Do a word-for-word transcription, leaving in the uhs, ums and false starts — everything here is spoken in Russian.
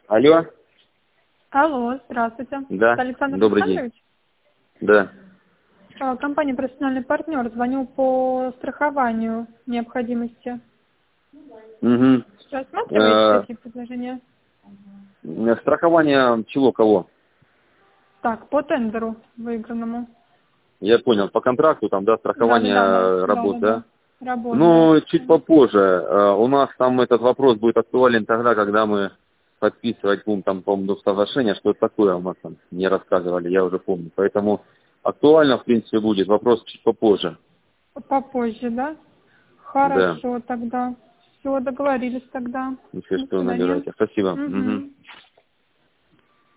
Алло. Алло, здравствуйте. Да. Это Александр Добрый Александрович? день. Да. А, Компания «Профессиональный партнер». Звоню по страхованию необходимости. Угу. Рассматриваете такие предложения? Страхование чего, кого? Так, по тендеру выигранному. Я понял, по контракту там, да, Да, да, страхование да, да, да, работ, да, да? да. Работ, да. Ну, чуть попозже. Э, У нас там этот вопрос будет актуален тогда, когда мы подписывать будем там, по-моему, соглашение, что это такое у нас там не рассказывали, я уже помню. Поэтому актуально, в принципе, будет. Вопрос чуть попозже. Попозже, да? Да. Хорошо тогда. Все, договорились тогда. Если До что, свидания. набирайте. Спасибо. Мгм. Угу.